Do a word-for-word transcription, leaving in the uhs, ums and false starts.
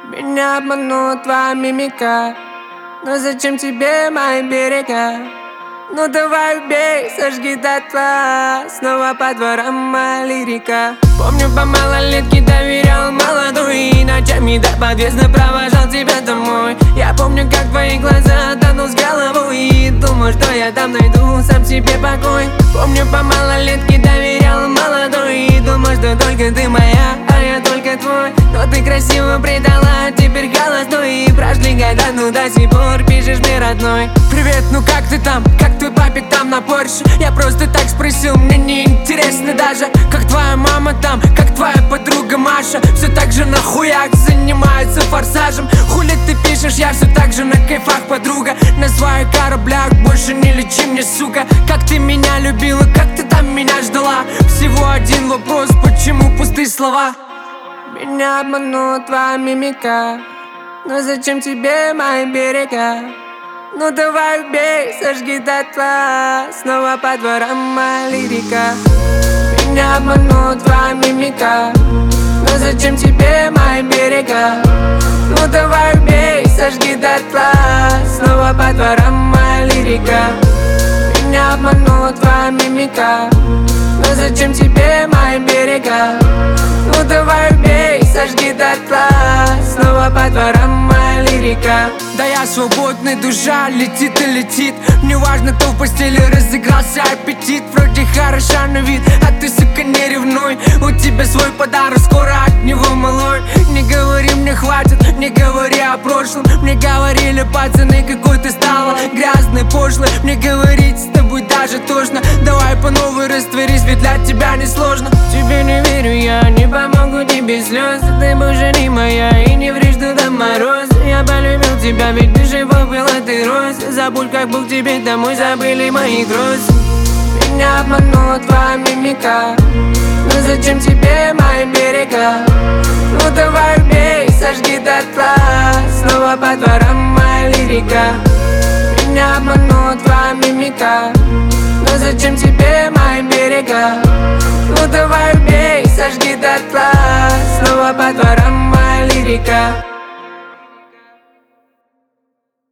Меня обманула твоя мимика. Но зачем тебе мои берега? Ну давай убей, сожги дотла. Снова по дворам моя лирика. Помню, по малолетке доверял молодой, и ночами до подъезда провожал тебя домой. Я помню, как твои глаза тонул с головой, и думал, что я там найду сам себе покой. Помню, по малолетке доверял молодой, и думал, что только ты моя, а я только твой. Но ты красиво предала, теперь холостой, и прошли года, ну до сих пор пишешь мне, родной. Привет, ну как ты там? Как твой папик там на Порше? Я просто так спросил, мне не интересно даже, как твоя мама там, как твоя подруга Маша. Все так же на хуях занимается форсажем. Хули ты пишешь, я все так же на кайфах, подруга. На своих кораблях больше не лечи мне, сука. Как ты меня любила, как ты там меня ждала? Всего один вопрос, почему пустые слова? Меня обманула твоя мимика. Но зачем тебе мои берега? Ну давай убей, сожги дотла. Снова по дворам моя лирика. Меня обманула твоя мимика. Но зачем тебе мои берега? Ну давай убей, сожги дотла. Снова по дворам моя лирика. Меня обманула твоя мимика. Но зачем тебе мои берега? Ну давай убей, сожги дотла. Снова по дворам моя лирика. Да я свободный, душа летит и летит. Мне важно, кто в постели разыгрался аппетит. Вроде хороша на вид, а ты, сука, не ревнуй. У тебя свой подарок, скоро от него малой. Не говори мне хватит, не говори о прошлом. Мне говорили пацаны, какой ты стала грязной, пошлой. Мне говорить с тобой даже тошно. Давай по новой растворись, ведь для тебя не сложно. Тебе не верю я, не помогу тебе слез. Ты больше не моя и не врешь, что там мороз. Я полюбил тебя, ведь ты жива была, ты рос. Забудь, как был к тебе домой, забыли мои грозы. Меня обманула твоя мимика. Ну зачем тебе мои берега? Ну давай убей, сожги дотла. Снова по дворам моя лирика. Меня обманула твоя мимика. Но зачем тебе мои берега? Ну давай убей, сожги дотла. Снова по дворам моя лирика.